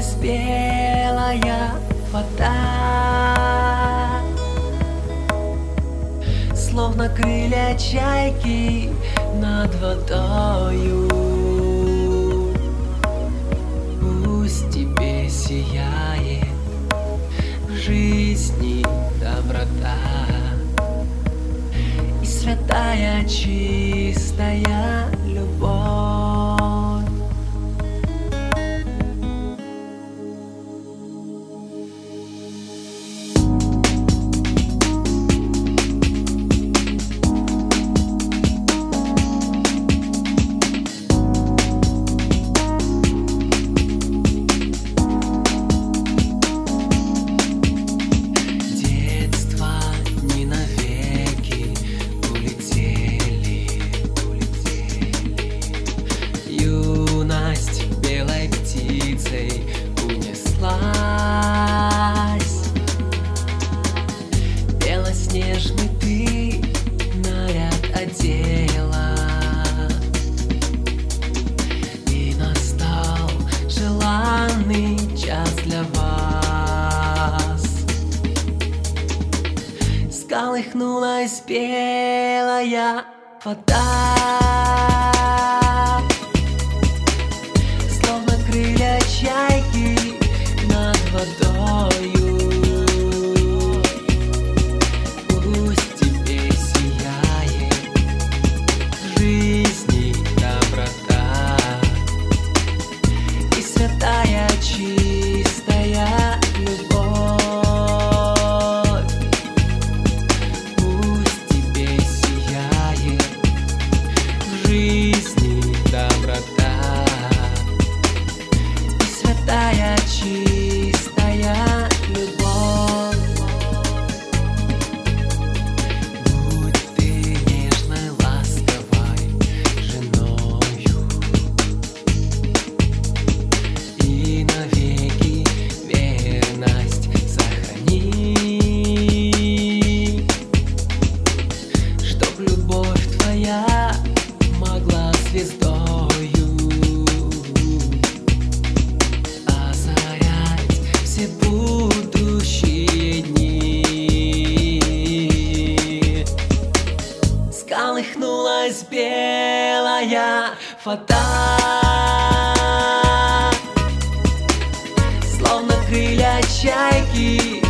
Всколыхнулась белая вода, словно крылья чайки над водою. Пусть тебе сияет в жизни доброта и святая чистая любовь. Белой птицей унеслась, белоснежный ты наряд одела, и настал желанный час для вас. Всколыхнулась белая вода, крылья чайки над водою. Пусть тебе сияет в жизни доброта и святая чистая любовь. Пусть тебе сияет в жизни доброта, святая чистая любовь. Будь ты нежной, ласковой женою и навеки верность сохрани, чтоб любовь твоя могла звездою все будущие дни. Всколыхнулась белая вода, словно крылья чайки